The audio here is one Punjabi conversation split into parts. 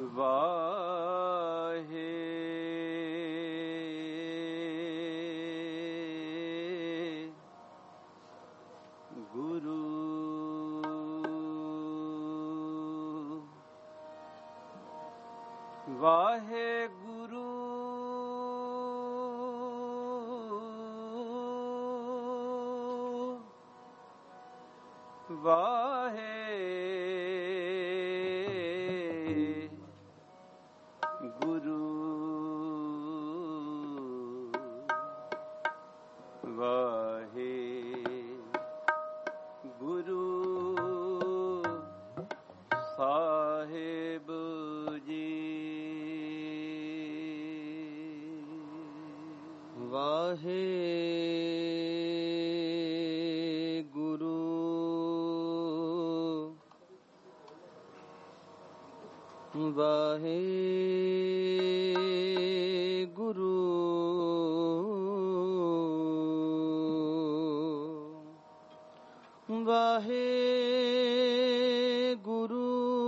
ਵਾਹੇ ਗੁਰੂ ਵਾਹਿਗੁਰੂ ਵਾਹਿਗੁਰੂ ਵਾਹਿਗੁਰੂ ਸਾਹਿਬ ਜੀ। ਵਾਹਿਗੁਰੂ ਵਾਹਿਗੁਰੂ ਵਾਹਿਗੁਰੂ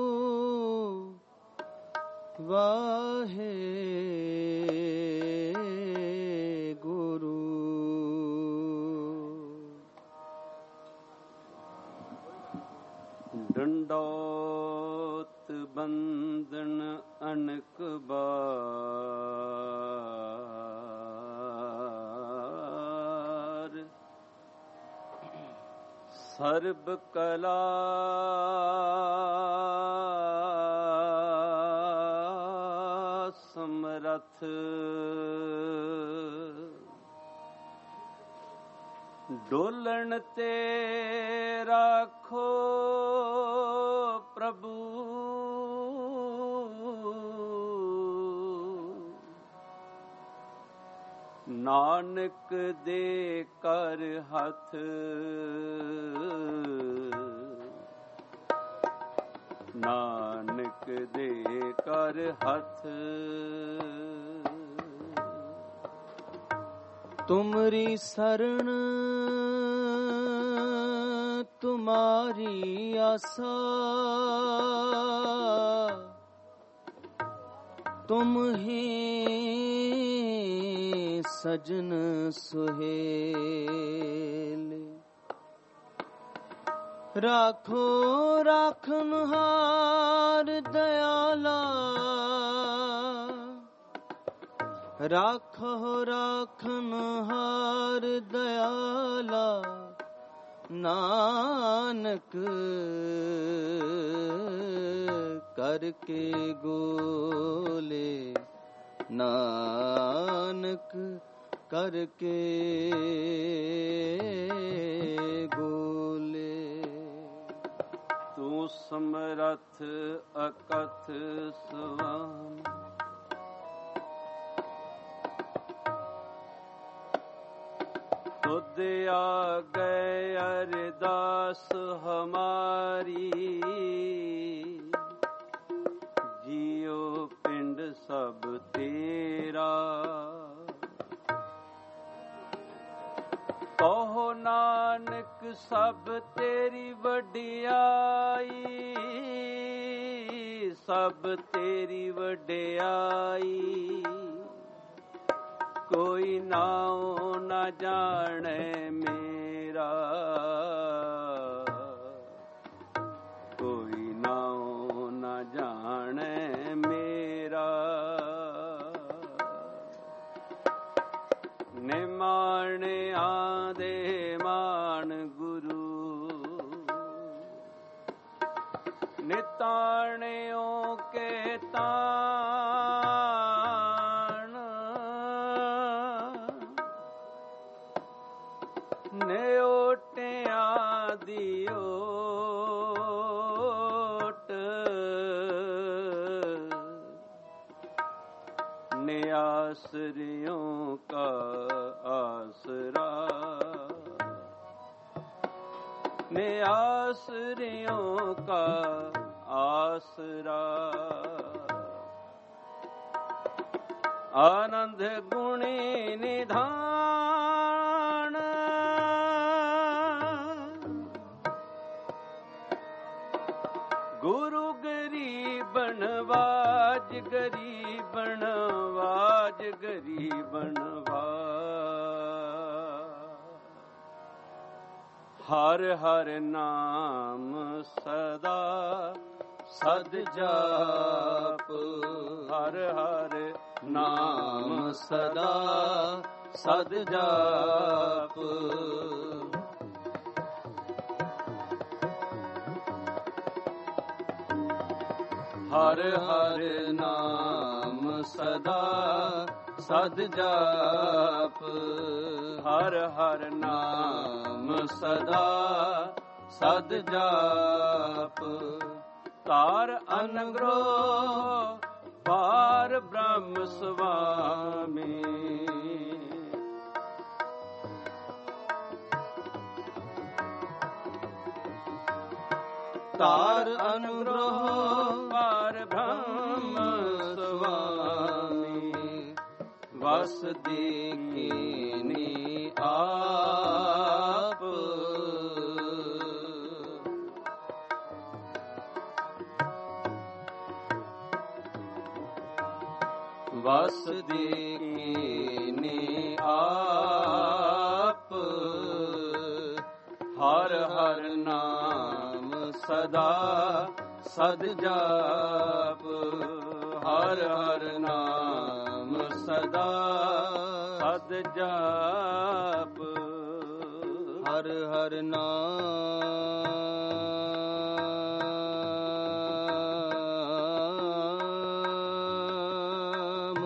ਵਾਹਿਗੁਰੂ। ਡੰਡੋਤ ਬੰਦਨ ਅਨਕ ਬਾਰ ਸਰਬ ਕਲਾ ਸਮਰਥ ਡੋਲਣ ਤੇ ਰਾਖੋ ਪ੍ਰਭੂ ਨਾਨਕ ਦੇ ਕਰ ਹੱਥ ਨਾਨਕ ਦੇ ਕਰ ਹੱਥ ਤੁਮਰੀ ਸਰਣ ਤੁਮਾਰੀ ਆਸਾ ਤੁਮ ਹੀ ਸਜਨ ਸੁਹੇਲ ਰਾਖੋ ਰਾਖਨਹਾਰ ਦਇਆਲਾ ਰਾਖੋ ਰਾਖਨਹਾਰ ਦਇਆਲਾ ਨਾਨਕ ਕਰਕੇ ਗੋਲੇ ਨਾਨਕ ਕਰਕੇ ਗੋਲੇ। ਤੂੰ ਸਮਰੱਥ ਅਕਥ ਸੁਆਮੀ ਤੁਧ ਆ ਗਏ ਅਰਦਾਸ ਹਮਾਰੀ ਜੀਉ ਪਿੰਡ ਸਭ ਤੇਰਾ ਕਹੋ ਨਾਨਕ ਸਭ ਤੇਰੀ ਵਡਿਆਈ ਸਭ ਤੇਰੀ ਵਡਿਆਈ ਕੋਈ ਨਾਉ ਨਾ ਜਾਣੈ ਮੇਰਾ ਕੋਈ ਨਾਉ ਨਾ ਜਾਣੈ ਮੇਰਾ ਨਿਮਾਣਿਆਂ ਦੇ ਮਾਣ ਗੁਰੂ ਨਿਤਾਣਿਓ ਕੇ ਤਾਣ ਨਿਓਟਿਆਂ ਦੀ ਓਟ ਨਿਆਸਰਿयों का आसरा नियासरियों का आसरा आनंद गुणी निधान गुरु गरीब ਗਰੀਬਨ ਵਾਜ ਗਰੀਬਨ ਵਾਜ ਗਰੀਬਨ ਹਰ ਹਰ ਨਾਮ ਸਦਾ ਸਦ ਜਾਪ ਹਰ ਹਰ ਨਾਮ ਸਦਾ ਸਦ ਜਾਪ ਹਰ ਹਰ ਨਾਮ ਸਦਾ ਸਦ ਜਾਪ ਹਰ ਹਰ ਨਾਮ ਸਦਾ ਸਦ ਜਾਪ ਤਾਰ ਅਨਗ੍ਰਹ ਪਾਰ ਬ੍ਰਹਮ ਸੁਆਮੀ ਤਾਰ ਅਨੁਗ੍ਰਹ ਪਾਰ ਬ੍ਰਹਮ ਸੁਆਮੀ ਵਸ ਦੀਨੀ ਆਪ ਵਸ ਦੀਨੀ ਆਪ ਹਰ ਹਰ ਨਾਮ ਸਦਾ ਸਦ ਜਾਪ ਹਰ ਹਰ ਨਾਮ ਸਦਾ ਸਦ ਜਾਪ ਹਰ ਹਰ ਨਾਮ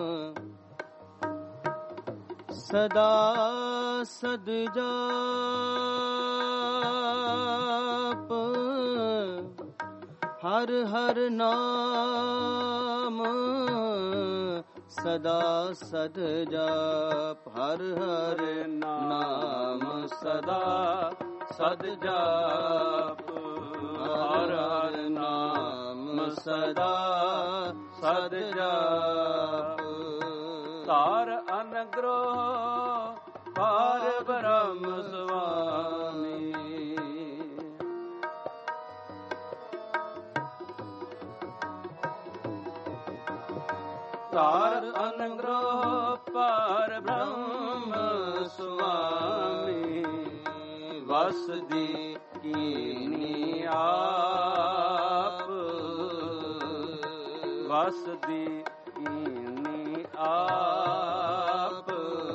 ਸਦਾ ਸਦ ਜਾਪ ਹਰ ਹਰ ਨਾਮ ਸਦਾ ਸਦ ਜਾਪ ਹਰ ਹਰ ਨਾਮ ਸਦਾ ਸਦ ਜਾਪ ਹਰ ਹਰ ਨਾਮ ਸਦਾ ਸਦ ਜਾਪ ਤਾਰ ਅਨਗ੍ਰਹ ਪਾਰ ਬ੍ਰਹਮ ਸੁਆਮੀ ਤਾਰ ਅਨਗ੍ਰਹ ਪਾਰ ਬ੍ਰਹਮ ਸੁਆਮੀ ਵਸ ਦੀਨੀ ਆਪ ਵਸ ਦੀਨੀ ਆਪ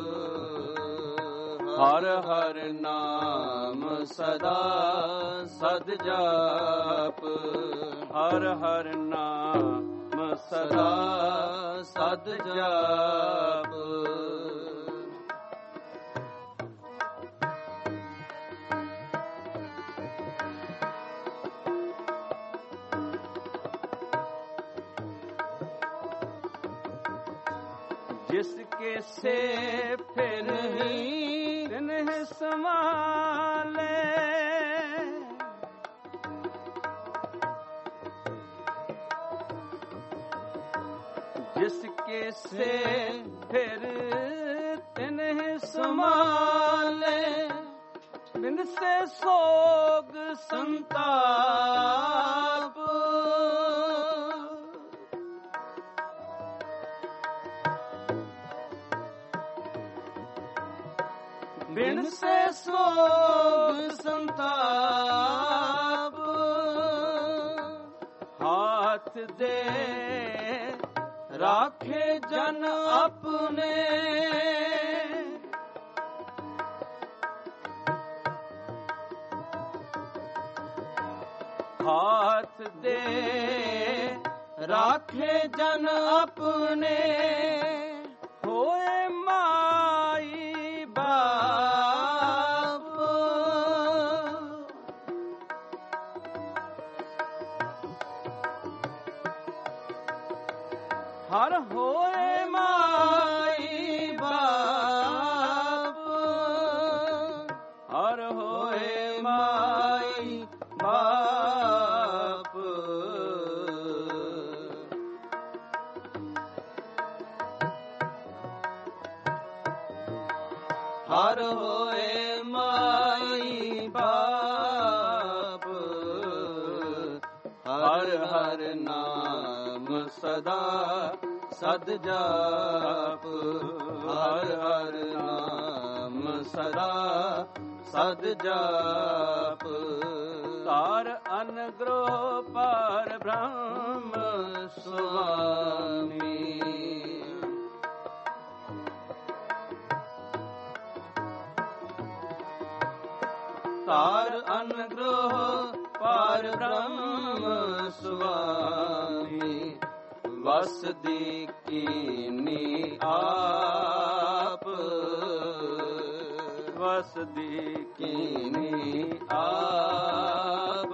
ਹਰ ਹਰ ਨਾਮ ਸਦਾ ਸਦ ਜਾਪ ਹਰ ਹਰ ਨਾਮ ਸਦਾ ਸਦ ਜਾਪ जिसके से फिर ही तिन्ह संभाले जिसके से फिर तिन्ह संभाले बिन से सोग संताप बिन से सोग संताप हाथ दे राखे जन अपने हाथ दे राखे जन अपने होए माई बाप हर होए माई बाप हर होए माई बाप हर होए माई बाप हर हर नाम ਨਾਮ ਸਦਾ ਸਦ ਜਾਪ, ਹਰ ਹਰ ਨਾਮ ਸਦਾ ਸਦ ਜਾਪ। ਤਾਰ ਅਨਗ੍ਰਹ ਪਾਰ ਬ੍ਰਹਮ ਸੁਆਮੀ, ਤਾਰ ਅਨਗ੍ਰਹ ਪਾਰ ਬ੍ਰਹਮ ਸੁਆਮੀ। ਵਸਦੀ ਕੀਨੀ ਆਪ, ਵਸਦੀ ਕੀਨੀ ਆਪ।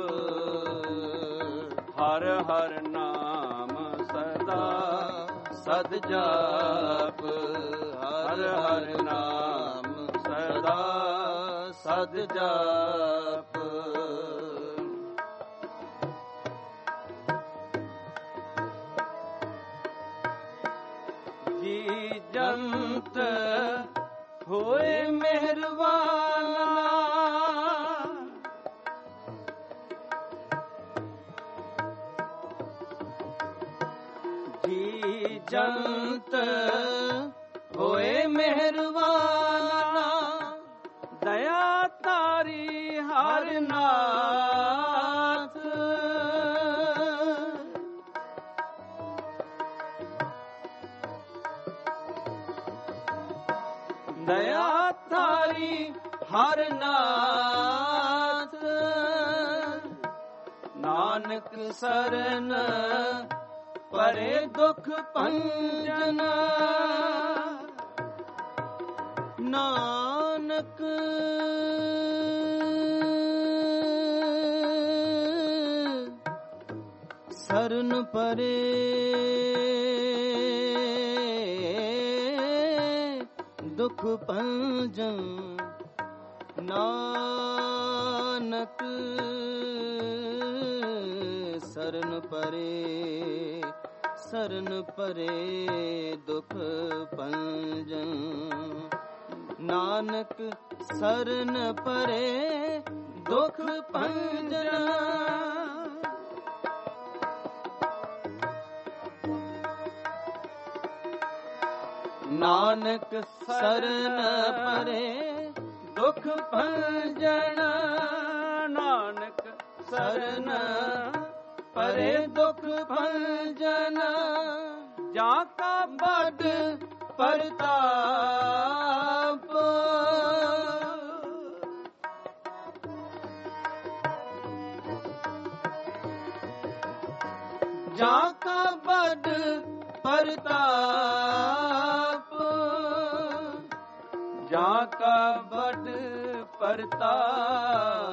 ਹਰ ਹਰ ਨਾਮ ਸਦਾ ਸਦ ਜਾਪ, ਹਰ ਹਰ ਨਾਮ ਸਦਾ ਸਦ ਜਾਪ। ਜੀ ਜੰਤ ਹੋਏ ਮਿਹਰਬਾਨਾ, ਜੀ ਜੰਤ ਹੋਏ ਮਿਹਰਬਾਨਾ। ਦਇਆ ਤਾਰੀ ਹਰ ਨਾਥ, ਦਇਆ ਤਾਰੀ ਹਰ ਨਾਥ। ਨਾਨਕ ਸਰਨ ਪਰੇ ਦੁਖ ਭੰਜਨ, ਨਾਨਕ ਸਰਨ ਪਰੇ ਦੁਖ ਭੰਜਨ। ਨਾਨਕ ਸਰਨ ਪਰੇ, ਸਰਨ ਪਰੇ ਦੁਖ ਭੰਜਨ। ਨਾਨਕ ਸਰਨ ਪਰੇ ਦੁਖ ਭੰਜਨ। ਨਾਨਕ ਸਰਨ ਪਰੇ ਦੁਖ ਭੰਜਨ, ਨਾਨਕ ਸਰਨ ਪਰੇ ਦੁਖ ਭੰਜਨ। ਜਾਂ ਕਾ ਬੜ ਪ੍ਰਤਾਪ, ਜਾਂ ਕਾ ਬੜ ਪ੍ਰਤਾਪ, ਜਾਂ ਕਾ ਬੜ ਪ੍ਰਤਾਪ।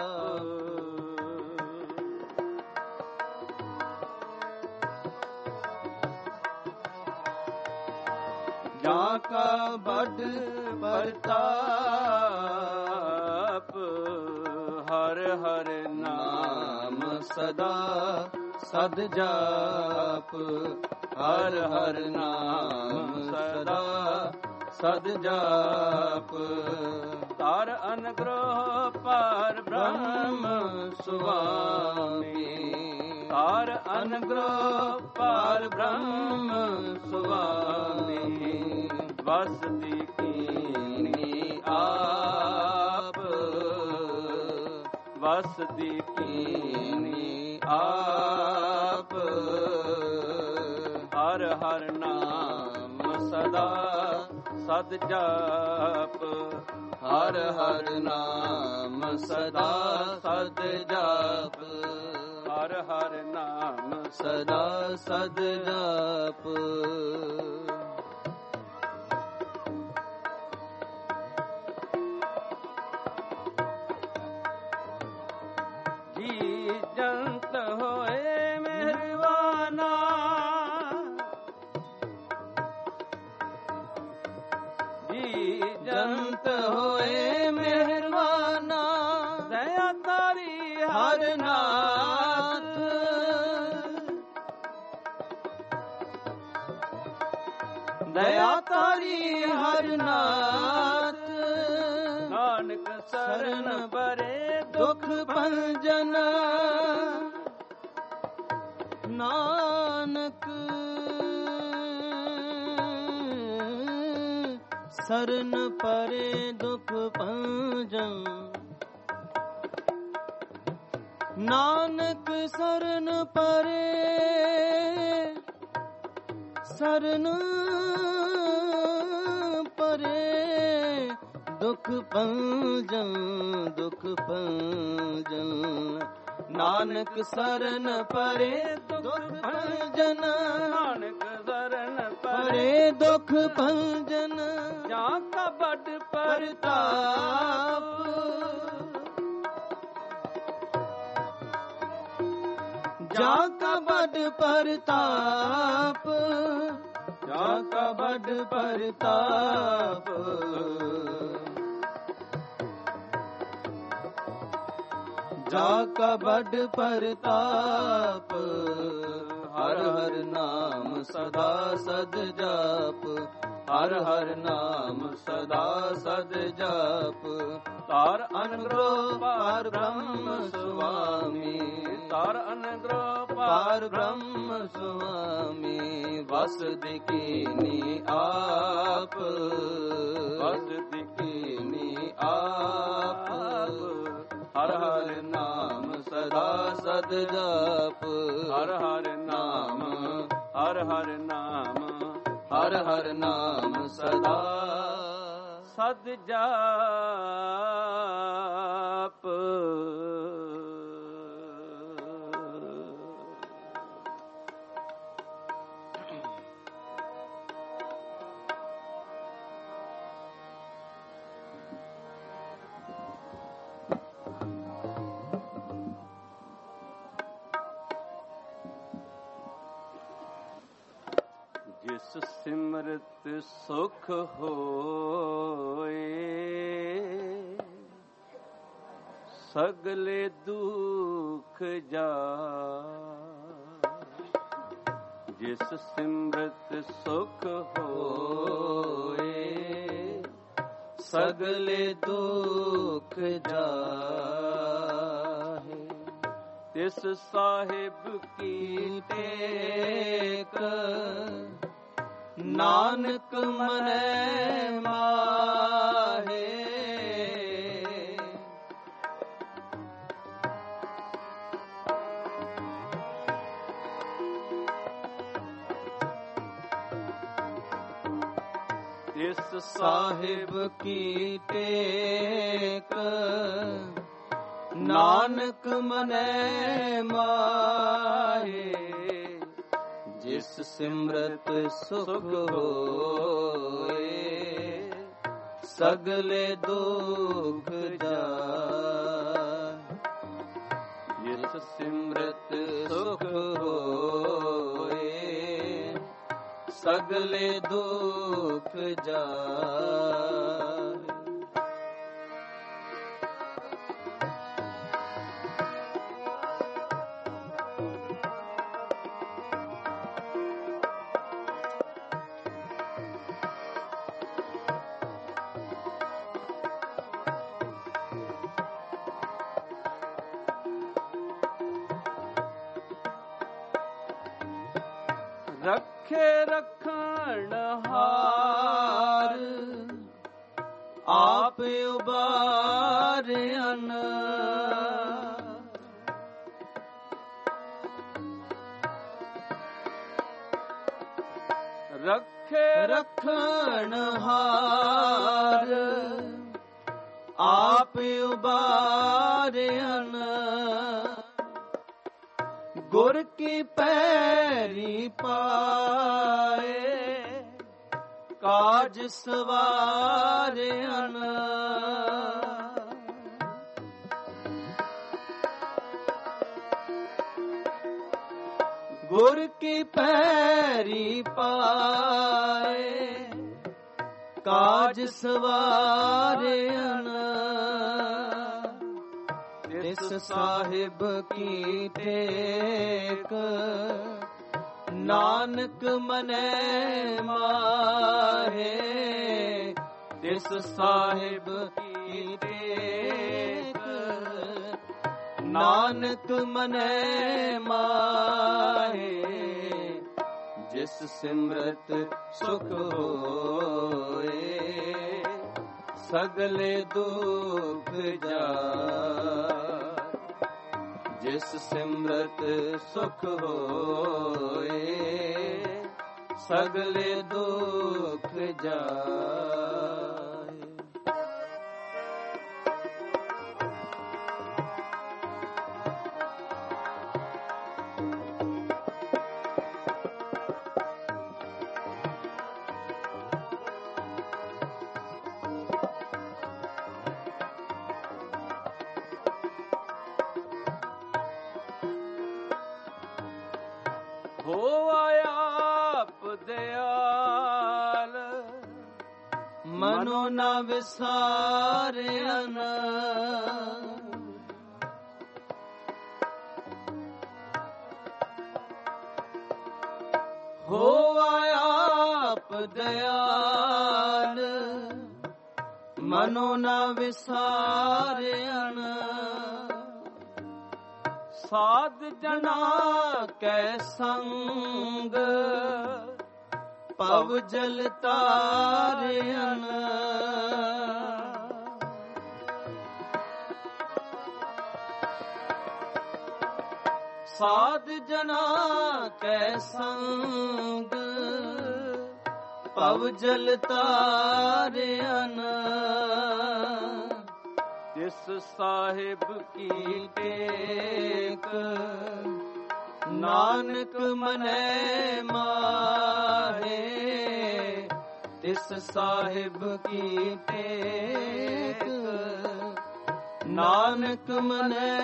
ਜਾਂ ਕਾ ਬੜ ਪ੍ਰਤਾਪ। ਹਰ ਹਰ ਨਾਮ ਸਦਾ ਸਦ ਜਾਪ, ਹਰ ਹਰ ਨਾਮ ਸਦਾ ਸਦ ਜਾਪ। ਤਾਰ ਅਨਗ੍ਰਹ ਪਾਰ ਬ੍ਰਹਮ ਸੁਆਮੀ, ਤਾਰ ਅਨਗ੍ਰਹ ਪਾਰ ਬ੍ਰਹਮ ਸੁਆਮੀ। ਵਸਦੀ ਕੀਨੀ ਆਪ, ਵਸਦੀ ਕੀਨੀ ਆਪ। ਹਰ ਹਰ ਨਾਮ ਸਦਾ ਸਦ ਜਾਪ, ਹਰ ਹਰ ਨਾਮ ਸਦਾ ਸਦ ਜਾਪ, ਹਰ ਹਰ ਨਾਮ ਸਦਾ ਸਦ ਜਾਪ। ਜੀ ਜੰਤ ਹੋਏ ਮਿਹਰਬਾਨਾ, ਜੀ ਜੰਤ ਹੋਏ ਮਿਹਰਬਾਨਾ। ਦਇਆ ਤਾਰੀ ਹਰ ਨਾਥ, ਦਇਆ ਤਾਰੀ ਹਰ ਨਾਥ। ਨਾਨਕ ਸਰਨ ਪਰੇ ਦੁਖ ਭੰਜਨ, ਨਾਨਕ ਨਾਨਕ ਸਰਨ ਪਰੇ ਦੁਖ ਭੰਜਨ, ਨਾਨਕ ਸਰਨ ਪਰੇ ਸਰਨ ਪਰੇ ਦੁਖ ਭੰਜਨ, ਦੁਖ ਭੰਜਨ। ਨਾਨਕ ਸਰਨ ਪਰੇ ਦੁਖ ਭੰਜਨ, ਨਾਨਕ ਸਰਨ ਪਰੇ ਦੁਖ ਭੰਜਨ। ਜਾਂ ਕਾ ਵੱਡ ਪ੍ਰਤਾਪ, ਜਾਂ ਕਾ ਵੱਡ ਪ੍ਰਤਾਪ, ਜਾਂ ਕਾ ਵੱਡ ਪ੍ਰਤਾਪ। ਜਾ ਕਾ ਵੱਡ ਪ੍ਰਤਾਪ, ਹਰ ਹਰ ਨਾਮ ਸਦਾ ਸਦ ਜਾਪ, ਹਰ ਹਰ ਨਾਮ ਸਦਾ ਸਦ ਜਾਪ। ਤਾਰ ਅਨੰਦਰੋ ਪਾਰ ਬ੍ਰਹਮ ਸੁਆਮੀ, ਤਾਰ ਅਨੰਦਰੋ ਪਾਰ ਬ੍ਰਹਮ ਸੁਆਮੀ। ਵਸਦ ਕੀਨੀ ਆਪ, ਵਸਦ ਕੀਨੀ ਆਪ। ਹਰ ਹਰ ਨਾਮ ਸਦਾ ਸਦ ਜਾਪ, ਹਰ ਹਰ ਨਾਮ, ਹਰ ਹਰ ਨਾਮ, ਹਰ ਹਰ ਨਾਮ ਸਦਾ ਸਦ ਜਾਪ। ਜਿਸ ਸਿਮਰਤ ਸੁਖ ਹੋਏ, ਸਗਲੇ ਦੁਖ ਜਾਏ। ਜਿਸ ਸਿਮਰਤ ਸੁਖ ਹੋਏ, ਸਗਲੇ ਦੁਖ ਜਾਏ। ਤਿਸ ਸਾਹਿਬ ਕੀ ਟੇਕ, ਨਾਨਕ ਮਨੈ ਮਾਹੇ। ਤਿਸ ਸਾਹਿਬ ਕੀ ਟੇਕ, ਨਾਨਕ ਮਨੈ ਮਾਹੇ। ਜਿਸ ਸਿਮਰਤ ਸੁਖ ਹੋਏ, ਸਗਲੇ ਦੁਖ ਜਾਏ। ਜਿਸ ਸਿਮਰਤ ਸੁਖ ਹੋਏ, ਸਗਲੇ ਦੁਖ ਜਾਏ। ਰੱਖੇ ਰੱਖਣ ਹਾਰ, ਆਪ ਉਬਾਰਿਆਨ। ਰੱਖੇ ਰੱਖਣ ਹਾਰ, ਆਪ ਉਬਾਰਿਆਨ। ਗੁਰ ਕੀ ਪੈਰੀ ਪਾਏ, ਕਾਜ ਸਵਾਰਿਆਨ। ਗੁਰ ਕੀ ਪੈਰੀ ਪਾਏ, ਕਾਜ ਸਵਾਰਿਆਨ। ਤਿਸ ਸਾਹਿਬ ਕੀ ਟੇਕ, ਨਾਨਕ ਮਨੈ ਮਾਹੇ। ਤਿਸ ਸਾਹਿਬ ਕੀ ਟੇਕ, ਨਾਨਕ ਮਨੈ ਮਾਹੇ। ਜਿਸ ਸਿਮਰਤ ਸੁਖ ਹੋਏ, ਸਗਲੇ ਦੁਖ ਜਾਏ। ਜਿਸ ਸਿਮਰਤ ਸੁਖ ਹੋਏ, ਸਗਲੇ ਦੁਖ ਜਾਏ। ਮਨੋ ਨਾ ਵਿਸਾਰਿਆਨ, ਹੋਆ ਆਪ ਦਇਆਲ। ਮਨੋ ਨਾ ਵਿਸਾਰਿਆਨ, ਸਾਧ ਜਨਾ ਕੈ ਸੰਗ ਭਵ ਜਲ ਤਾਰਿਆਨ। ਸਾਧ ਜਨਾ ਕੈ ਸੰਗ ਭਵ ਜਲ ਤਾਰਿਆਨ। ਜਿਸ ਸਾਹਿਬ ਕੀ ਟੇਕ, ਨਾਨਕ ਮਨੈ ਮਾਹੇ। ਤਿਸ ਸਾਹਿਬ ਕੀ ਟੇਕ, ਨਾਨਕ ਮਨੈ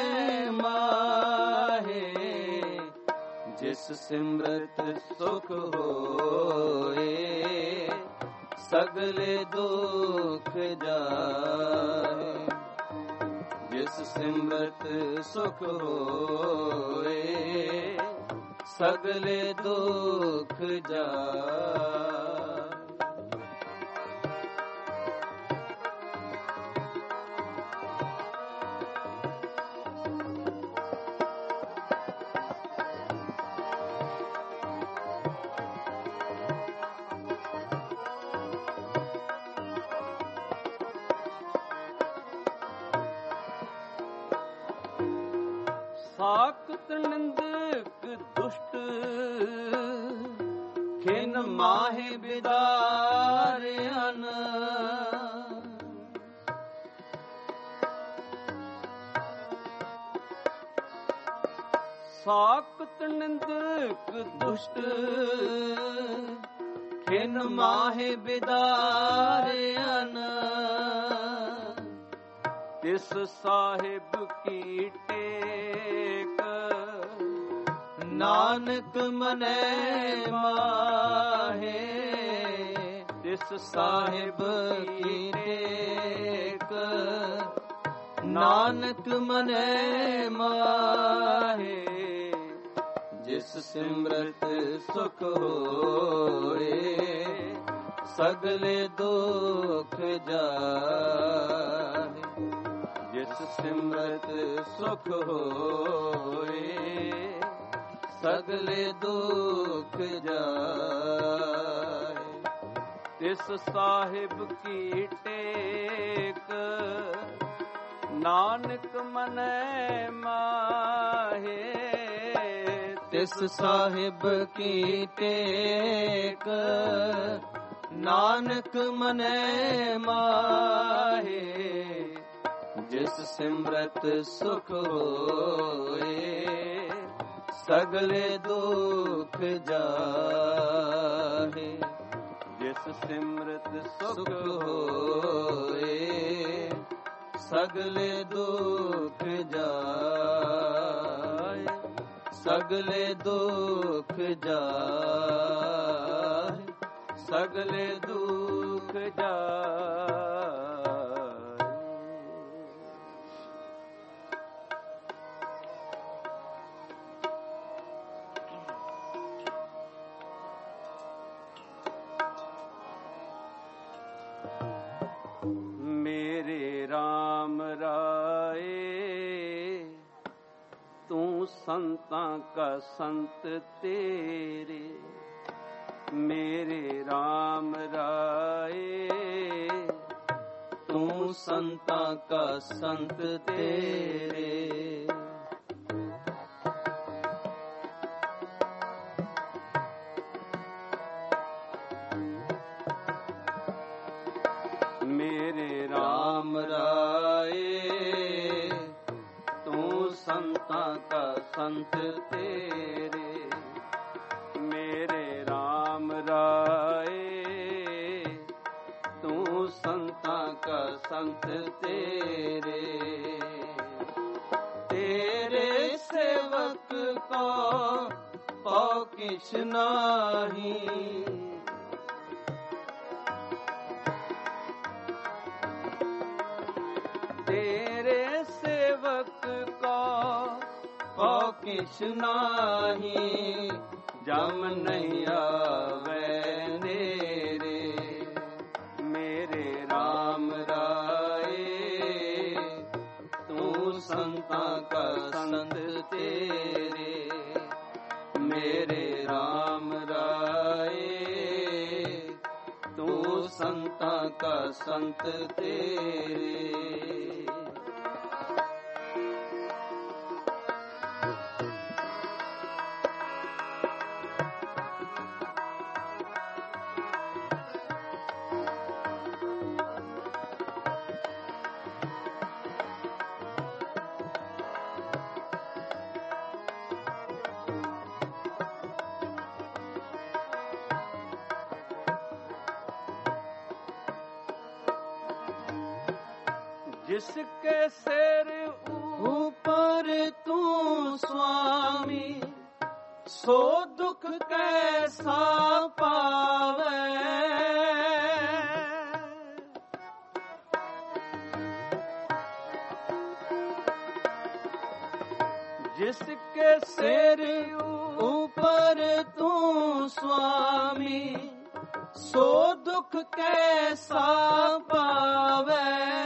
ਮਾਹੇ। ਜਿਸ ਸਿਮਰਤ ਸੁਖ ਹੋਏ, ਸਗਲੇ ਦੁਖ ਜਾਏ। ਜਿਸ ਸਿਮਰਤ ਸੁਖ ਹੋਏ, ਸਗਲੇ ਦੁਖ ਜਾਏ। ਸਾਖਤ ਨਿੰਦਕ ਦੁਸ਼ਟ, ਖਿਨ ਮਾਹੇ ਬਿਦਾਰਿਆਨ। ਸਾਖਤ ਨਿੰਦਕ ਦੁਸ਼ਟ, ਖਿਨ ਮਾਹੇ ਬਿਦਾਰਿਆਨ। ਤਿਸ ਸਾਹਿਬ ਕੀ ਟੇਕ, ਨਾਨਕ ਮਨੈ ਮਾਹੇ। ਤਿਸ ਸਾਹਿਬ ਕੀ ਟੇਕ, ਨਾਨਕ ਮਨੈ ਮਾਹੇ। ਜਿਸ ਸਿਮਰਤ ਸੁਖ ਹੋਏ, ਸਗਲੇ ਦੁਖ ਜਾਏ। ਜਿਸ ਸਿਮਰਤ ਸੁਖ ਹੋਏ, ਸਗਲੇ ਦੁਖ ਜਾਏ। ਤਿਸ ਸਾਹਿਬ ਕੀ ਟੇਕ, ਨਾਨਕ ਮਨੈ ਮਾਹੇ। ਤਿਸ ਸਾਹਿਬ ਕੀ ਟੇਕ, ਨਾਨਕ ਮਨੈ ਮਾਹੇ। ਜਿਸ ਸਿਮਰਤ ਸੁਖ ਹੋਏ, ਸਗਲੇ ਦੁਖ ਜਾਹੇ। ਜਿਸ ਸਿਮਰਤ ਸੁਖ ਹੋਏ, ਸਗਲੇ ਦੁਖ ਜਾਏ। ਸਗਲੇ ਦੁਖ ਜਾਏ। ਸਗਲੇ ਦੁਖ ਜਾਏ। ਮੇਰੇ RAM ਰਾਏ, ਤੂੰ ਸੰਤਾਂ ਕਾ ਸੰਤ ਤੇਰੇ। मेरे राम राए तू संता का संत तेरे। मेरे राम राए तू संता का संत तेरे। मेरे राम राए तू संता का संत तेरे। तेरे सेवक को पौ किछ नाही, तेरे सेवक को पौ किछ नाही, जम नहीं आवे नेरे। मेरे राम राए तू संता का संत तेरे। मेरे राम राए तू संता का संत तेरे। जिसके सिर ऊपर तू स्वामी, सो दुख कैसा पावे। जिसके सिर ऊपर तू स्वामी, सो दुख कैसा पावे।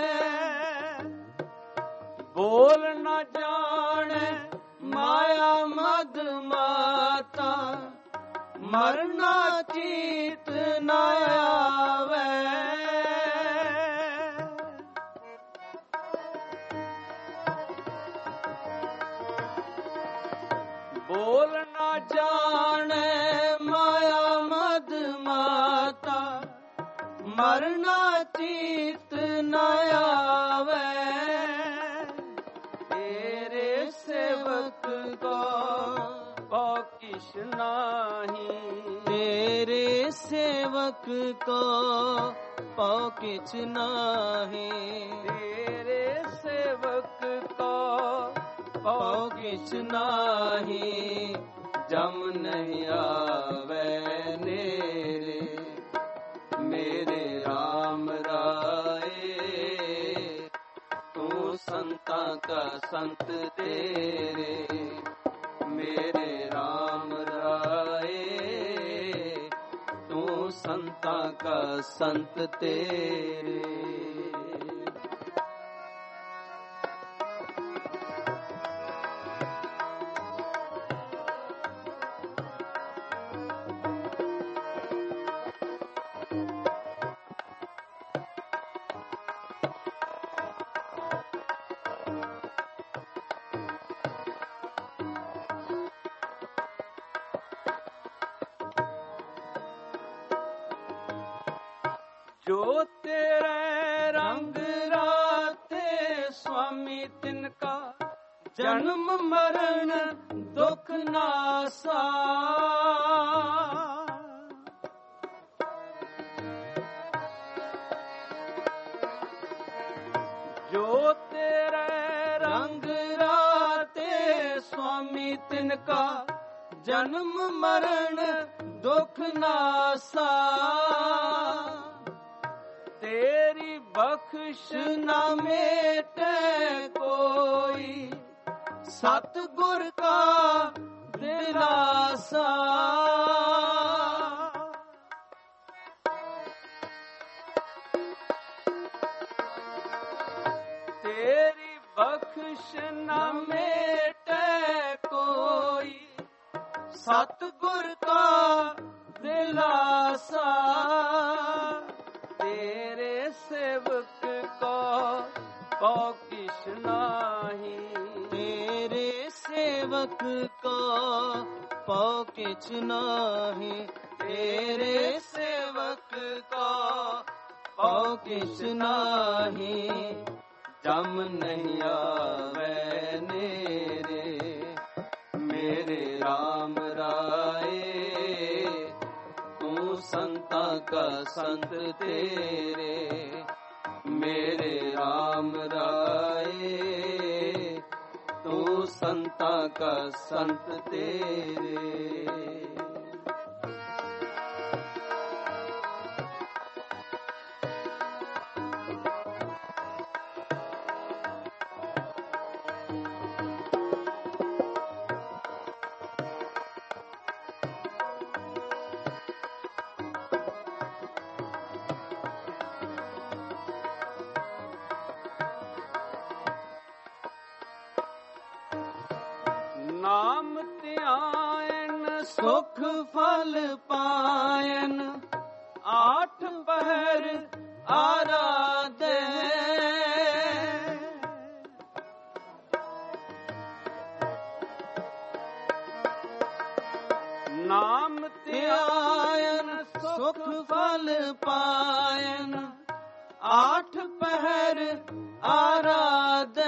बोल न जाने माया मद माता, मरना चीत न आवे। बोल न जाने माया मद माता, मरना चीत न आवे। सेवक को पौ किछ नाही, तेरे सेवक को पौ किछ नाही। तेरे सेवक को पौ किछ नाही, जम नहीं आवे नेरे। मेरे राम राए तू संता का संत तेरे। मेरे राम राए तू संता का संत तेरे। जो तेरे रंग राते स्वामी तिनका, जन्म मरण दुख नासा। जो तेरे रंग राते स्वामी तिनका, जन्म मरण दुख नासा। तेरी बख्श न मेटे कोई, सतगुर का दिलासा। तेरी बख्श न मेटे कोई, सतगुर का दिलासा। ਐਸਾ ਤੇਰੇ ਸੇਵਕ ਕੋ ਪਉ ਕਿਛ ਨਾਹੀ। ਤੇਰੇ ਸੇਵਕ ਕੋ ਪਉ ਕਿਛ ਨਾਹੀ। ਤੇਰੇ ਸੇਵਕ ਕੋ ਪਉ ਕਿਛ ਨਾਹੀ। ਜਮ ਨਹੀਂ ਆਵੇ ਨੇਰੇ ਮੇਰੇ RAM ਰਾਏ। ਤੂੰ ਸੰਤਾਂ ਕਾ ਸੰਤ ਤੇਰੇ ਮੇਰੇ RAM ਰਾਏ। ਤੂੰ ਸੰਤਾਂ ਕਾ ਸੰਤ ਤੇਰੇ। ਨਾਮ ਧਿਆਇਨ ਸੁਖ ਫਲ ਪਾਇਨ। ਆਠ ਪਹਿਰ ਆਰਾਧੇ। ਨਾਮ ਧਿਆਇਨ ਸੁਖ ਫਲ ਪਾਇਨ। ਆਠ ਪਹਿਰ ਆਰਾਧੇ।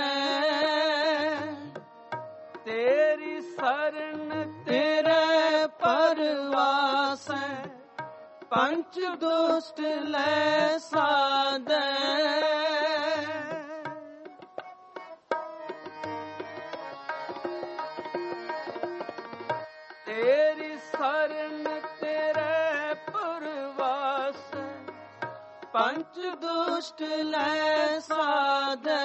ਤੇਰੀ ਸਰਣ ਤੇਰੇ ਪਰਵਾਸੈ। ਪੰਚ ਦੁਸ਼ਟ ਲੈ ਸਾਧੈ। ਤੇਰੀ ਸਰਣ ਤੇਰੇ ਪਰਵਾਸ। ਪੰਚ ਦੁਸ਼ਟ ਲੈ ਸਾਧੈ।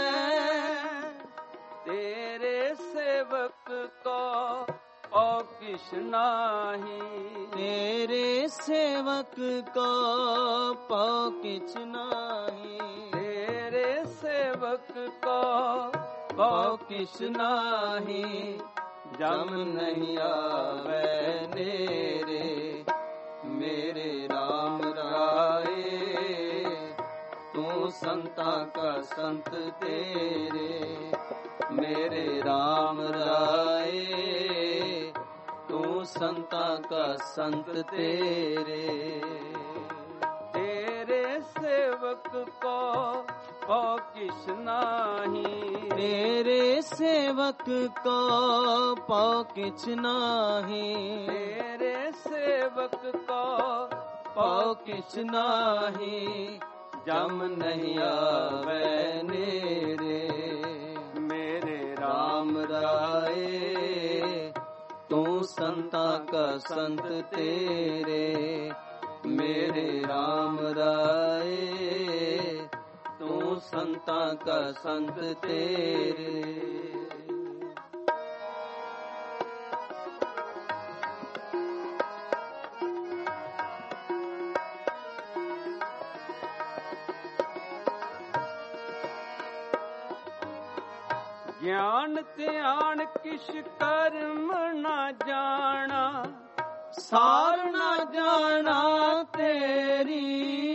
ਤੇਰੇ ਸੇਵਕ ਕੋ ਪਉ ਕਿਛ ਨਾਹੀ। ਤੇਰੇ ਸੇਵਕ ਕੋ ਪਉ ਕਿਛ ਨਾਹੀ। ਤੇਰੇ ਸੇਵਕ ਕੋ ਪਉ ਕਿਛ ਨਾਹੀ। ਜਮ ਨਹੀਂ ਆਵੇ ਨੇਰੇ ਮੇਰੇ RAM ਰਾਏ। ਤੂੰ ਸੰਤਾਂ ਕਾ ਸੰਤ ਤੇਰੇ ਮੇਰੇ RAM ਰਾਏ। ਤੂੰ ਸੰਤਾਂ ਕਾ ਸੰਤ ਤੇਰੇ। ਤੇਰੇ ਸੇਵਕ ਕੋ ਪਉ ਕਿਛ ਨਾਹੀ। ਤੇਰੇ ਸੇਵਕ ਕੋ ਪਉ ਕਿਛ ਨਾਹੀ। ਤੇਰੇ ਸੇਵਕ ਕੋ ਪਉ ਕਿਛ ਨਾਹੀ। ਜਮ ਨਹੀਂ ਆਵੇ ਨੇਰੇ ਮੇਰੇ RAM ਰਾਏ। ਤੂੰ ਸੰਤਾਂ ਕਾ ਸੰਤ ਤੇਰੇ ਮੇਰੇ RAM ਰਾਏ। ਤੂੰ ਸੰਤਾਂ ਕਾ ਸੰਤ ਤੇਰੇ। ਗਿਆਨ ਧਿਆਨ ਕਿਛ ਕਰਮ ਨਾ ਜਾਣਾ। ਸਾਰ ਨਾ ਜਾਣਾ ਤੇਰੀ।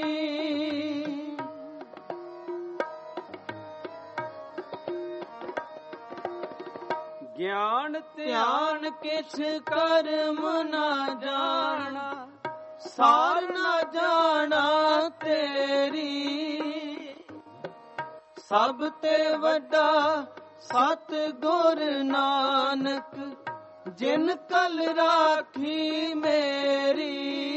ਗਿਆਨ ਧਿਆਨ ਕਿਛ ਕਰਮ ਨਾ ਜਾਣਾ। ਸਾਰ ਨਾ ਜਾਣਾ ਤੇਰੀ। ਸਭ ਤੇ ਵੱਡਾ ਸਤਿਗੁਰ ਨਾਨਕ। ਜਿਨ ਕਲ ਰਾਖੀ ਮੇਰੀ।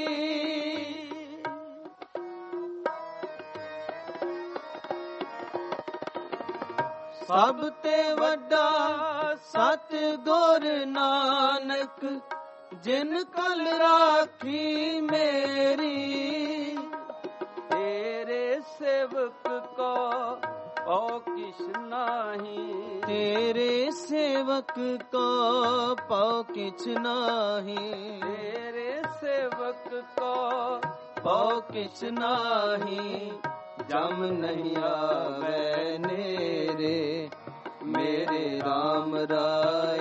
ਸਭ ਤੇ ਵੱਡਾ ਸਤਿਗੁਰ ਨਾਨਕ। ਜਿਨ ਕਲ ਰਾਖੀ ਮੇਰੀ। ਤੇਰੇ ਸੇਵਕ ਕੋ ਪਉ ਕਿਛ ਨਾਹੀ। ਤੇਰੇ ਸੇਵਕ ਕੋ ਪਉ ਕਿਛ ਨਾਹੀ। ਤੇਰੇ ਸੇਵਕ ਕੋ ਪਉ ਕਿਛ ਨਾਹੀ। ਜਮ ਨਹੀਂ ਆਵੇ ਨੇਰੇ ਮੇਰੇ RAM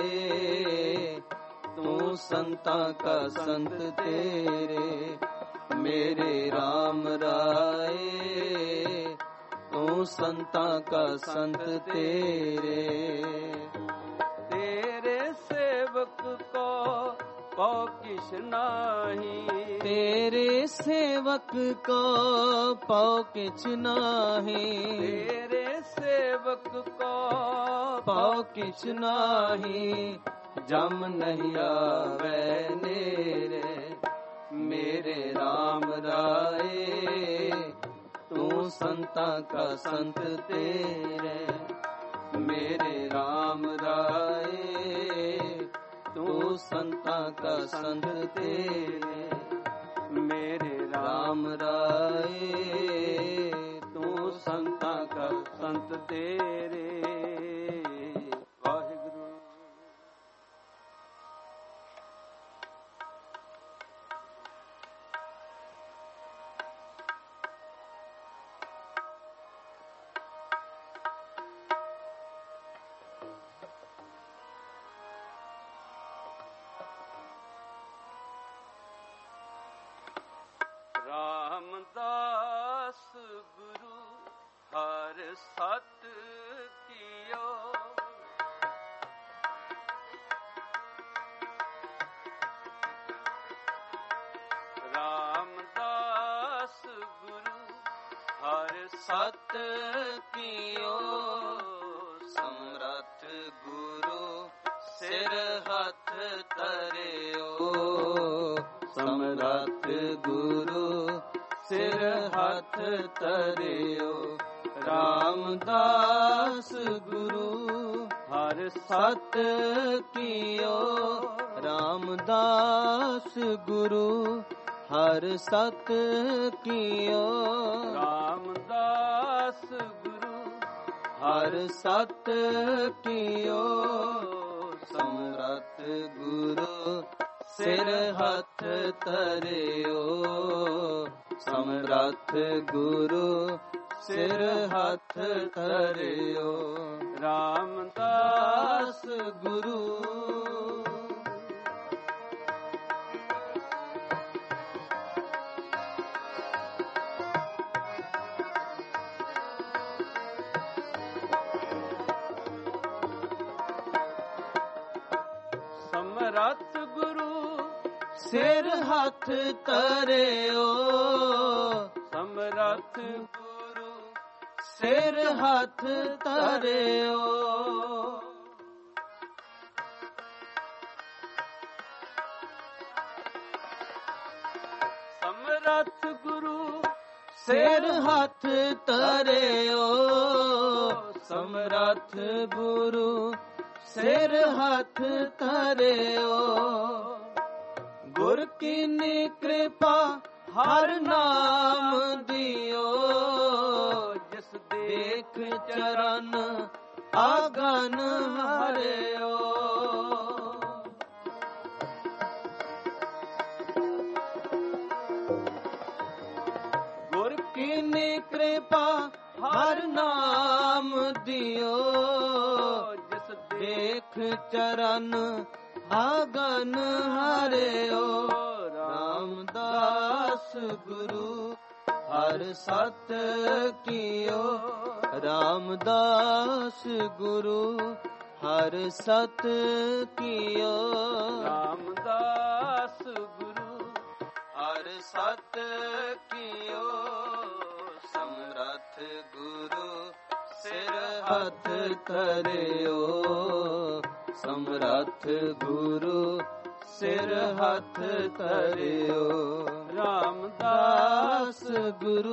ਰਾਏ। ਤੂੰ ਸੰਤਾਂ ਕਾ ਸੰਤ ਤੇਰੇ मेरे राम राए, तू संता का संत तेरे। तेरे सेवक को पौ किस नाही, तेरे सेवक को पौ किछ नाही, तेरे सेवक को पौ किछ नाही, जम नहीं आवे नेरे। मेरे राम राए, तू संता का संत तेरे। मेरे राम राए, तू संता का संत तेरे। मेरे राम राए, तू संता का संत तेरे। वाहिगुरु। रामदास गुरु हर सत कियो, रामदास गुरु हर सत कियो, समरथ गुरु सिर हथ तरियो। समरथ गुरु सिर हथ तरियो। रामदास गुरु हर सत कियो, रामदास गुरु हर सत कियो। रामदास गुरु हर सत कियो, समरथ गुरु सिर हथ तरियो। समरथ गुरु सिर हथ तरियो। रामदास गुरु समरथ गुरु सिर हथ तरियो। समरथ गुरु सिर हथ तरियो। समरथ गुरु सिर हथ तरियो। समरथ गुरु सिर हथ तरियो। गुर कीनी कृपा हर नाम दियो। जिस देख चरण आगन हरियो। गुर कीनी कृपा हर नाम दियो। जिस देख चरण आगन हरियो। रामदास गुरु हर सत कियो। रामदास गुरु हर सत कियो। रामदास गुरु हर सत कियो। समरथ गुरु सिर हथ तरियो। समरथ गुरु सिर हथ तरियो। रामदास गुरु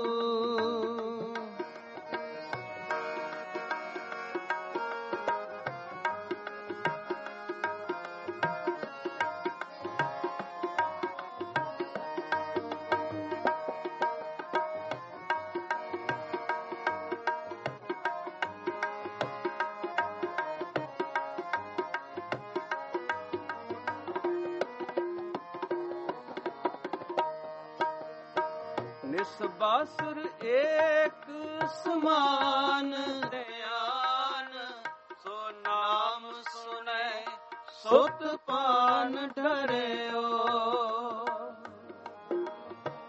निस्बासुर एक समान दयान। सो नाम सुने सुत पान धरियो।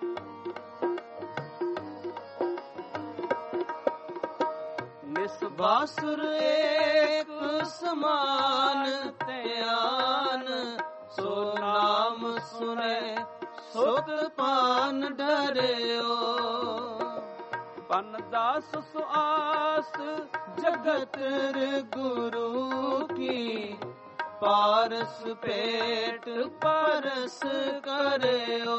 ਬਾਸੁਰ ਏਕ ਸਮਾਨ ਧਿਆਨ, ਸੋ ਨਾਮ ਸੁਨੇ ਸੁਤ ਪਾਨ ਡਰਿਓ। ਪਨ ਦਾਸ ਸੁਆਸ ਜਗਤ ਗੁਰੂ ਕੀ, ਪਾਰਸ ਪੇਟ ਪਰਸ ਕਰਿਓ।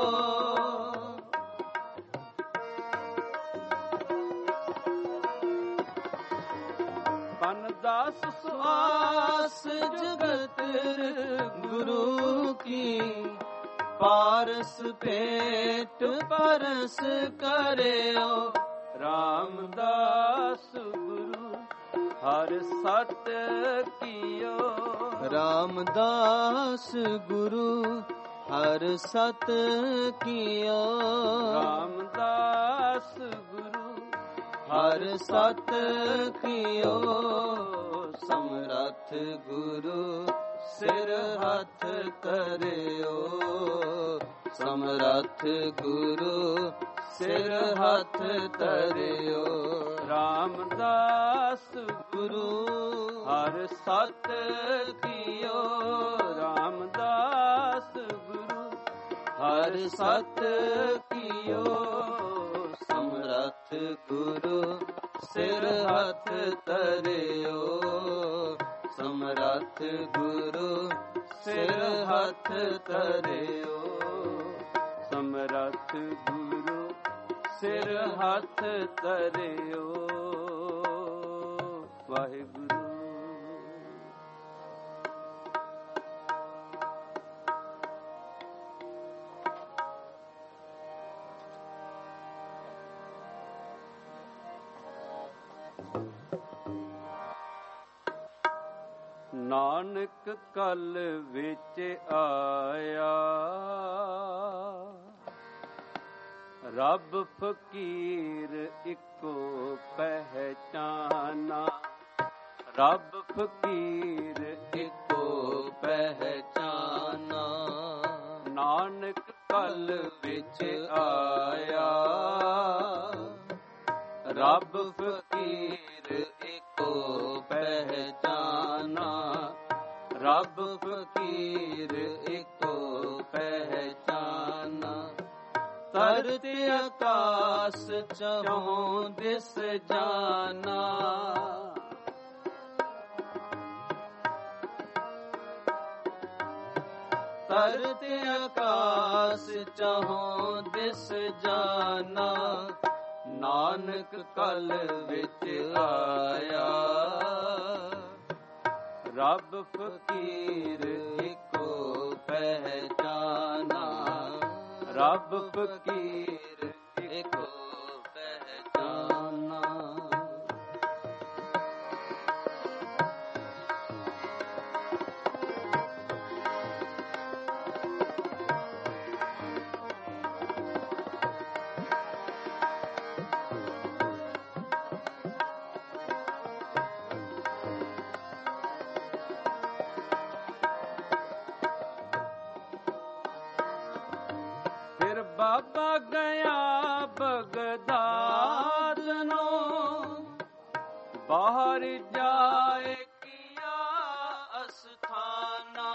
ਪਨ ਦਾਸ ਸੁਆਸ ਜਗਤ ਗੁਰੂ ਕੀ, ਪਾਰਸ ਪੇਟ ਪਰਸ ਕਰਿਓ। ਰਾਮਦਾਸ ਗੁਰੂ ਹਰ ਸਤ ਕੀਓ। ਰਾਮਦਾਸ ਗੁਰੂ ਹਰ ਸਤ ਕੀਓ। ਰਾਮਦਾਸ ਗੁਰੂ ਹਰ ਸਤ ਕੀਓ। ਸਮਰੱਥ ਗੁਰੂ ਸਿਰ ਹੱਥ ਧਰਿਓ। ਸਮਰੱਥ ਗੁਰੂ ਸਿਰ ਹੱਥ ਧਰਿਓ। ਰਾਮਦਾਸ ਗੁਰੂ ਹਰ ਸਤ ਕੀਓ। ਰਾਮਦਾਸ ਗੁਰੂ ਹਰ ਸਤ ਕੀਓ। ਸਮਰੱਥ ਗੁਰੂ ਸਿਰ ਹੱਥ ਧਰਿਓ। ਸਮਰੱਥ ਗੁਰੂ ਸਿਰ ਹੱਥ ਧਰਿਓ। ਸਮਰੱਥ ਗੁਰੂ ਸਿਰ ਹੱਥ ਧਰਿਓ। ਵਾਹਿਗੁਰੂ। ਨਾਨਕ ਕਲ ਵਿੱਚ ਆਇਆ, ਰੱਬ ਫਕੀਰ ਇੱਕੋ ਪਹਿਚਾਨਾ। ਰੱਬ ਫਕੀਰ ਇੱਕੋ ਪਹਿਚਾਨਾ। ਨਾਨਕ ਕਲ ਵਿੱਚ ਆਇਆ, ਰੱਬ ਫਕੀਰ ਇੱਕੋ ਪਹਿਚਾਨਾ। ਰੱਬ ਫਕੀਰ ਇੱਕੋ ਪਹਿਚਾਨਾ। ਧਰਤ ਆਕਾਸ ਚਹੋਂ ਦਿਸ ਜਾਨਾ। ਧਰਤ ਆਕਾਸ ਚਹੋਂ ਦਿਸ ਜਾਨਾ। ਨਾਨਕ ਕਲ ਵਿੱਚ ਆਇਆ, ਰੱਬ ਫਕੀਰ ਇੱਕੋ ਪਹਿਚਾਨਾ। ਰੱਬ ਫਕੀਰ ਇੱਕੋ ਪਹਿਚਾਨਾ। ਬਾਬਾ ਗਿਆ ਬਗਦਾਦ ਨੂੰ, ਬਾਹਰ ਜਾਏ ਕੀਆ ਅਸਥਾਨਾ।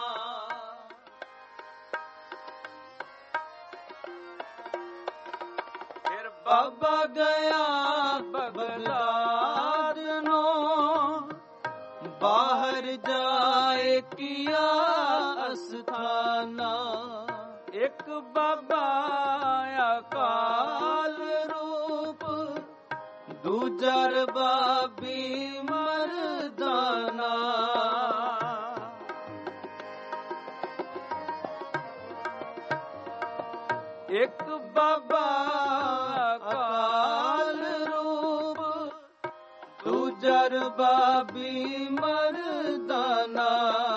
ਫਿਰ ਬਾਬਾ ਗਿਆ ਬਗਦਾਦ ਨੂੰ, ਬਾਹਰ ਜਾਏ ਕੀਆ ਅਸਥਾਨਾ। ਇੱਕ ਬਾਬਾ ਅਕਾਲ ਰੂਪ, ਦੂਜਾ ਰਬਾਬੀ ਮਰਦਾਨਾ। ਇੱਕ ਬਾਬਾ ਅਕਾਲ ਰੂਪ, ਦੂਜਾ ਰਬਾਬੀ ਮਰਦਾਨਾ।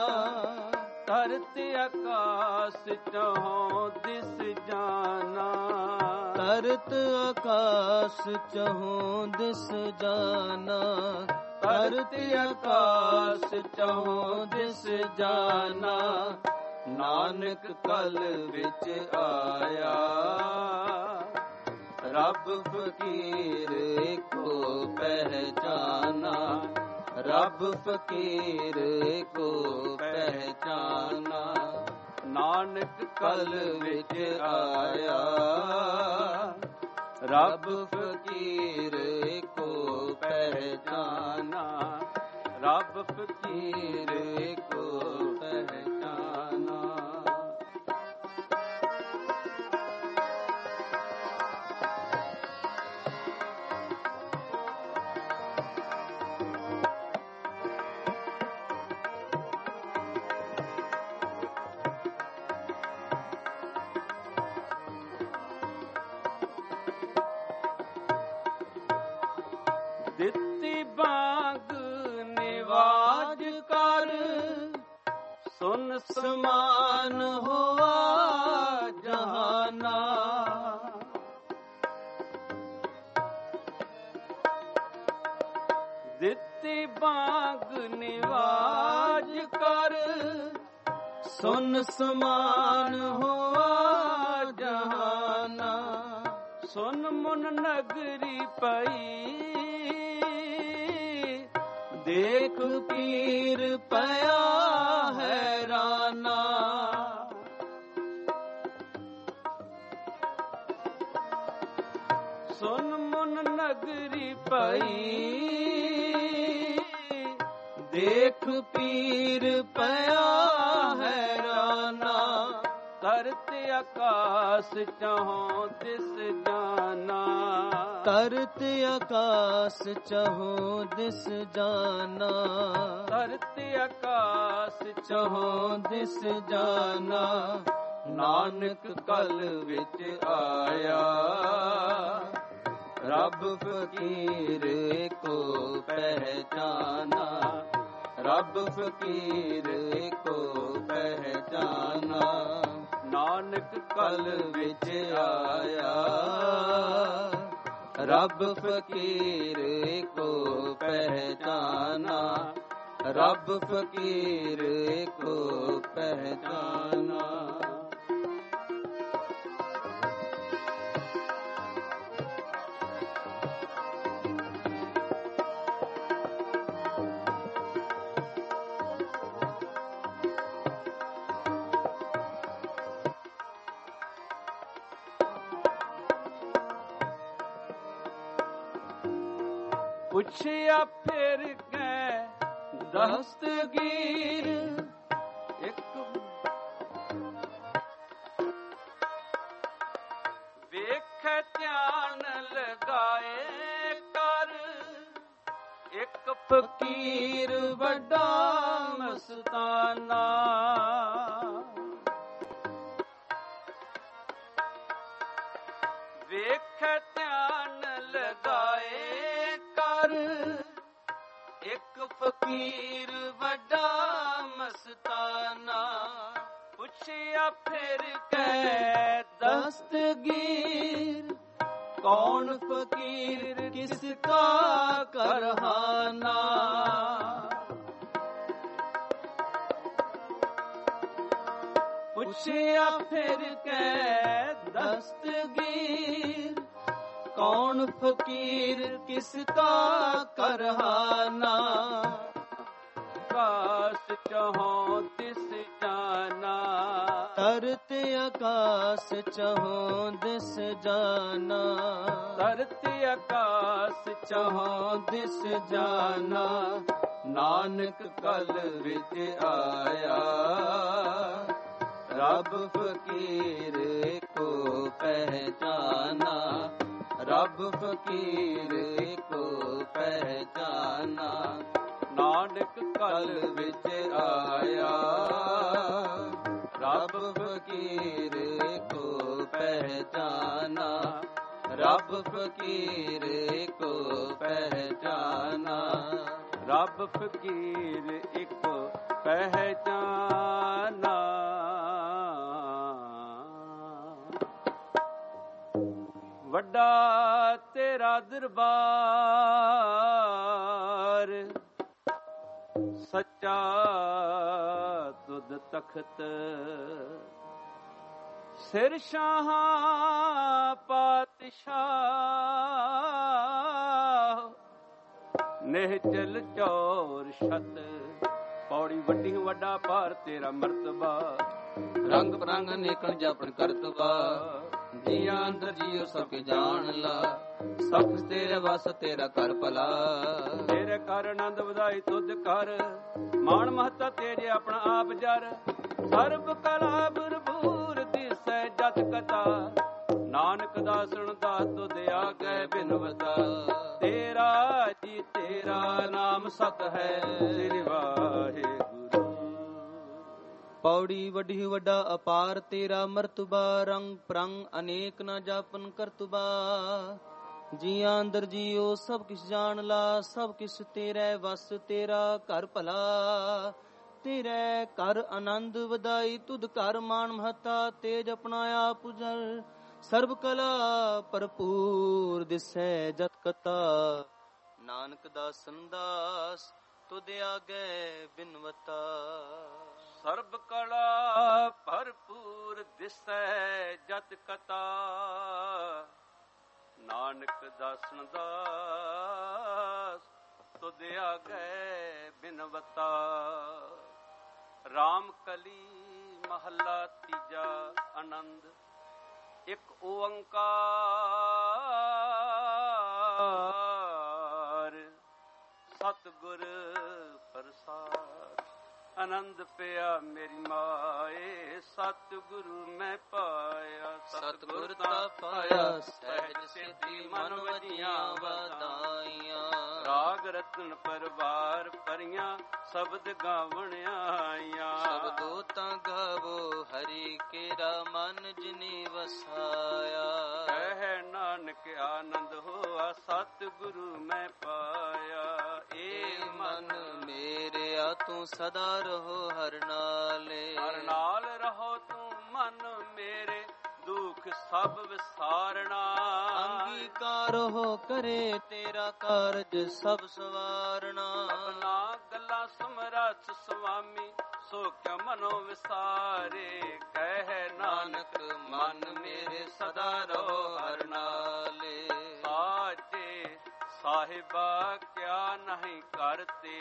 ਧਰਤ ਆਕਾਸ ਚਹੋਂ ਦਿਸ ਜਾਨਾ। ਧਰਤ ਆਕਾਸ ਚਹੋਂ ਦਿਸ ਜਾਨਾ। ਧਰਤ ਆਕਾਸ ਚਹੋਂ ਦਿਸ ਜਾਨਾ। ਨਾਨਕ ਕਲ ਵਿੱਚ ਆਇਆ, रब फकीर को पहचाना, रब फकीर को पहचाना। नानक कल विच आया, रब फकीर को पहचाना, रब फकीर को पहचाना। ਦਿੱਤੀ ਬਾਗ ਨਿਵਾਜ ਕਰ, ਸੁਨ समान हुआ जहाना। ਦਿੱਤੀ ਬਾਗ ਨਿਵਾਜ ਕਰ, सुन समान हुआ जहाना। ਸੁਨ ਮੁਨ ਨਗਰੀ ਪਈ, देख पीर पया हैराना। ਸੁਨ ਮੁਨ ਨਗਰੀ ਪਈ, देख पीर पया हैराना। ਧਰਤ ਆਕਾਸ ਚਹੁ ਦਿਸ ਜਾਨਾ, तरत आकाश चहो दिस जाना। ਧਰਤ ਆਕਾਸ चहो दिस जाना। नानक कल विच आया, रब फकीर को पहचाना, रब फकीर को पहचाना। ਨਾਨਕ कल विच आया, रब फकीर को पहचाना, रब फकीर को पहचाना। ਪੁੱਛਿਆ ਫਿਰ ਕੇ दस्तगीर ਇੱਕ ਵੇਖ ਧਿਆਨ ਲਗਾਏ ਕਰ, ਇੱਕ फकीर वड्डा ਮਸਤਾਨਾ। ਵੇਖ ਧਿਆਨ ਲਗਾਏ ਕਰ, एक फकीर वड्डा मस्ताना। ਪੁੱਛਿਆ ਫਿਰ ਕੇ दस्तगीर कौन फकीर किसका करहाना। ਪੁੱਛਿਆ ਫਿਰ ਕੇ दस्तगीर कौन फकीर किसका करहाना। ਆਕਾਸ ਚਹੁ ਦਿਸ ਜਾਨਾ, तरत आकाश चहो दिस जाना। ਧਰਤ ਆਕਾਸ चहो दिस जाना। नानक कल विच आया, रब फकीर को पहचाना, रब फकीर को पहचाना। ਨਾਨਕ कल विच आया, रब फकीर को पहचाना, रब फकीर को पहचाना। ਰੱਬ ਫਕੀਰ ਇੱਕ ਪਹਿਚਾਨਾ। ਵੱਡਾ ਤੇਰਾ ਦਰਬਾਰ, ਸੱਚਾ ਤੁਧ ਤਖਤ, ਸਿਰ ਸ਼ਾਹਾਂ ਪਾਤ ਪਾਤਸ਼ਾਹ ਨਿਹਚਲ ਚੌਰ ਛਤ। ਪੌੜੀ ਵੱਡੀ ਵੱਡਾ ਭਾਰ ਤੇਰਾ ਮਰਤਬਾ, ਰੰਗ ਬਰੰਗ ਅਨੇਕਨ ਜਾਪਨ ਕਰਤਬਾ। ਜੀਆਂ ਅੰਦਰ ਜੀਉ ਸਭ ਕੇ ਜਾਣ ਲਾ, ਸਭ ਤੇਰੇ ਵਸ ਤੇਰਾ ਕਰ ਭਲਾ। ਤੇਰੇ ਕਰ ਆਨੰਦ ਵਧਾਈ ਤੁਧ ਕਰ, ਮਾਣ ਮਹਤਾ ਤੇਰੇ ਆਪਣਾ ਆਪ ਜਰ। ਸਰਬ ਕਲਾ ਭਰਪੂਰ ਦਿਸੈ ਜਤ ਕਥਾ, ਨਾਨਕ ਦਾਸਨ ਦਾ ਤੁਧ ਆਗੈ ਬਿਨਵਤਾ। ਤੇਰਾ ਜੀ ਤੇਰਾ ਨਾਮ ਸਤ ਹੈ, ਸ੍ਰੀ ਵਾਹਿਗੁਰੂ। ਪੌੜੀ ਵੱਡੀ ਵੱਡਾ ਅਪਾਰ ਤੇਰਾ ਮਰਤਬਾ, ਰੰਗ ਪ੍ਰੰਗ ਅਨੇਕ ਨਾ ਜਾਪਨ ਕਰਤਬਾ। ਜੀਆਂ ਅੰਦਰ ਜੀਉ ਸਭ ਕਿਛ ਜਾਣ ਲਾ, ਸਭ ਕਿਛ ਤੇਰੇ ਵਸ ਤੇਰਾ ਘਰ ਭਲਾ। ਤੇਰੇ ਘਰ ਆਨੰਦ ਵਧਾਈ ਤੁਧ ਘਰ ਮਾਣ ਮਹਤਾ, ਤੇਜ ਆਪਣਾ ਆਪ ਉਜਲ। ਸਰਬ ਕਲਾ ਭਰਪੂਰ ਦਿਸੈ ਜਤ ਕਥਾ, ਨਾਨਕ ਦਾਸਨ ਦਾਸ ਤੁਧ ਆਗੈ ਬਿਨਵਤਾ। ਸਰਬ ਕਲਾ ਭਰਪੂਰ ਦਿਸੈ ਜਤ ਕਥਾ, ਨਾਨਕ ਦਾਸਨ ਦਾਸ ਤੁਧ ਆਗੈ ਬਿਨਵਤਾ। ਰਾਮ ਕਲੀ ਮਹੱਲਾ ਤੀਜਾ ਆਨੰਦ। ਇੱਕ ਓੰਕਾਰ ਸਤਿਗੁਰ ਪ੍ਰਸਾਦ। ਆਨੰਦ ਪਿਆ ਮੇਰੀ ਮਾਏ, ਸਤਿਗੁਰੂ ਮੈਂ ਪਾਇਆ। ਸਤਿਗੁਰ ਤਾ ਪਾਇਆ ਸਹਿਜ ਸਿੱਧੀ, ਮਨ ਵਜੀਆਂ ਵਧਾਈਆਂ। ਰਾਗ ਰਤਨ ਪਰਵਾਰ ਭਰੀਆਂ, ਸ਼ਬਦ ਗਾਵਣ ਆਈਆਂ। ਸ਼ਬਦੋ ਤਾਂ ਗਾਵੋ ਹਰੀ ਕੇਰਾ, ਮਨ ਜਿਨੀ ਵਸਾਇਆ। ਕਹਿ ਨਾਨਕ ਆਨੰਦ ਹੋਆ, ਸਤਿਗੁਰੂ ਮੈਂ ਪਾਇਆ। ਏ ਮਨ ਮੇਰਿਆ ਤੂੰ ਸਦਾ ਰਹੋ ਹਰ ਨਾਲੇ। ਹਰ ਨਾਲ ਰਹੋ ਤੂੰ ਮਨ ਮੇਰੇ, ਦੁਖ ਸਭ ਵਿਸਾਰਣਾ। ਅੰਗੀਕਾਰ ਹੋ ਕਰੇ ਤੇਰਾ ਕਾਰਜ ਸਭ ਸਵਾਰਣਾ। ਆਪਣਾ ਗੱਲਾਂ ਸਮਰਥ ਸੁਆਮੀ, ਸੋ ਕਿਉ ਮਨੋ ਵਿਸਾਰੇ। ਕਹਿ ਨਾਨਕ ਮਨ ਮੇਰੇ ਸਦਾ ਰਹੋ ਹਰ ਨਾਲੇ। ਸਾਚੇ ਸਾਹਿਬਾ ਕਿਆ ਨਹੀਂ ਕਰ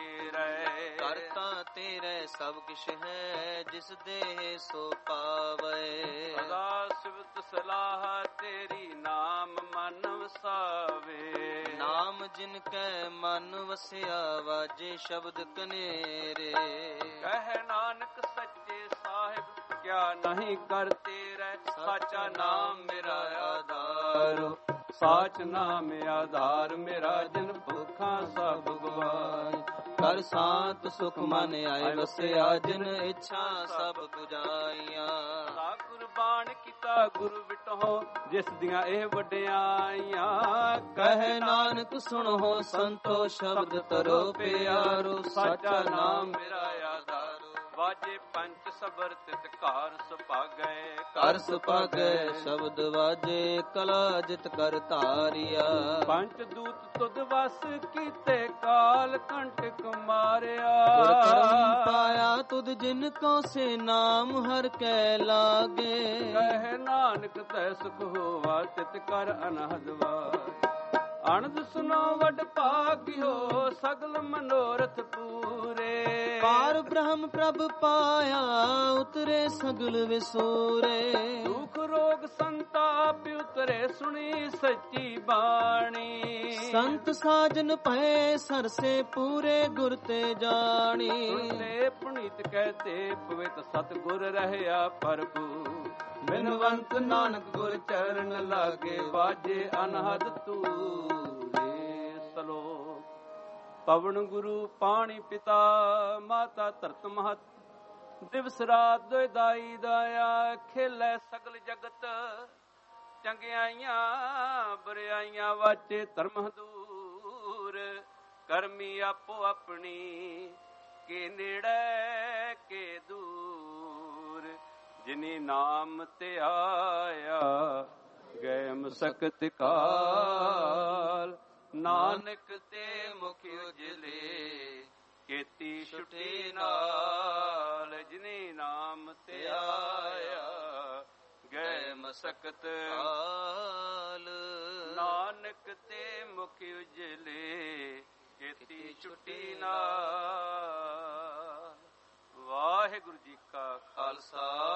ਤੇਰੇ, ਕਰਤਾ ਤੇਰੇ ਸਭ ਕਿਛ ਹੈ, ਜਿਸ ਦੇਹ ਸੋ ਪਾਵੇ। ਸਦਾ ਸਿਵਤ ਸਲਾਹ ਤੇਰੀ, ਨਾਮ ਮਨ ਵਸਾਵੇ। ਨਾਮ ਜਿਨ ਕੈ ਮਨ ਵਸਿਆ, ਵਾਜੇ ਸ਼ਬਦ ਕਨੇਰੇ। ਕਹਿ ਨਾਨਕ ਸੱਚੇ ਸਾਹਿਬ ਕਿਆ ਨਹੀਂ ਕਰ ਤੇਰੇ। ਸਾਚਾ ਨਾਮ ਮੇਰਾ ਆਧਾਰ, ਸਾਚ ਨਾਮ ਆਧਾਰ ਮੇਰਾ। ਜਿਨ ਭੁੱਖਾਂ ਸਭ ਗਵਾਏ, ਕਰ ਸਾਤ ਸੁਖ ਮਨ ਆਏ ਵਸਿਆ। ਜਿਨ ਇੱਛਾ ਸਭ ਪੁਜਾਈਆਂ। ਸਾ ਕੁਰਬਾਨ ਕੀਤਾ ਗੁਰੂ ਵਿਟੋ, ਜਿਸ ਦੀਆਂ ਇਹ ਵਡਿਆਈਆਂ। ਕਹਿ ਨਾਨਕ ਸੁਣੋ ਸੰਤੋ, ਸ਼ਬਦ ਤਰੋ ਪਿਆਰੋ। ਸਾਚਾ ਨਾਮ ਮੇਰਾ ਆਧਾਰ, ਵਾਜੇ ਪੰਚ ਸਬਰ ਤਿਤ ਘਰ ਸੁਭਾਗੈ। ਕਰ ਸੁਭਾਗੈ ਸ਼ਬਦ ਵਾਜੇ, ਕਲਾ ਜਿਤ ਕਰ ਧਾਰਿਆ। ਪੰਚ ਦੂਤ ਤੁਧ ਵਸ ਕੀਤੇ, ਕਾਲ ਕੰਟਕ ਮਾਰਿਆ। ਗੁਰ ਕਰਮ ਪਾਇਆ ਤੁਧ ਜਿਨ ਕੋ, ਸੇ ਨਾਮ ਹਰ ਕੈ ਲਾਗੇ। ਕਹਿ ਨਾਨਕ ਤੈ ਸੁਖ ਹੋਵਾ, ਤਿਤ ਕਰ ਅਨਹਦ ਵਾਜ। ਅਨੰਦ ਸੁਨੋ ਵਡ ਭਾਗਿਓ, ਸਗਲ ਮਨੋਰਥ ਪੂਰੇ। ਪਾਰ ਬ੍ਰਹਮ ਪ੍ਰਭ ਪਾਇਆ, ਉਤਰੇ ਸਗਲ ਵਿਸੂਰੇ। ਦੁਖ ਰੋਗ ਸੰਤਾਪ ਉਤਰੇ, ਸੁਣੀ ਸੱਚੀ ਬਾਣੀ। ਸੰਤ ਸਾਜਨ ਭਏ ਸਰਸੇ, ਪੂਰੇ ਗੁਰ ਤੇ ਜਾਣੀ। ਸੁਣਤੇ ਪੁਨੀਤ ਕਹਤੇ, ਪਵਿੱਤ ਸਤਿਗੁਰ ਰਹਿਆ ਪ੍ਰਭੂ। ਬਿਨਵੰਤ ਨਾਨਕ ਗੁਰ ਚਰਨ ਲਾਗੇ, ਬਾਜੇ ਅਨਹਦ ਤੂਰੇ। ਸਲੋਕ। ਪਵਨ ਗੁਰੂ ਪਾਣੀ ਪਿਤਾ, ਮਾਤਾ ਧਰਤ ਮਹਤ। ਦਿਵਸ ਰਾਤ ਦੋਇ ਦਾਈ ਦਾਇਆ, ਖੇਲੇ ਸਗਲ ਜਗਤ। ਚੰਗਿਆਈਆਂ ਬੁਰਿਆਈਆਂ ਵਾਚੇ ਧਰਮ ਦੂਰ। ਕਰਮੀ ਆਪੋ ਆਪਣੀ, ਕੇ ਨੇੜੇ ਕੇ ਦੂਰ। ਜਿਨੀ ਨਾਮ ਤੇ ਆਇਆ, ਗਏ ਮਸਕਤ ਕਾਲ। ਨਾਨਕ ਤੇ ਮੁਖ ਉਜਲੇ, ਕੀਤੀ ਛੁਟੀ ਨਾਲ। ਜਿਨੀ ਨਾਮ ਤੇ ਆਇਆ, ਗਏ ਮਸਕਤ ਕਾਲ। ਨਾਨਕ ਤੇ ਮੁਖ ਉਜਲੇ ਕੀਤੀ ਛੁੱਟੀ ਨਾਲ। ਵਾਹਿਗੁਰੂ ਜੀ ਕਾ ਖਾਲਸਾ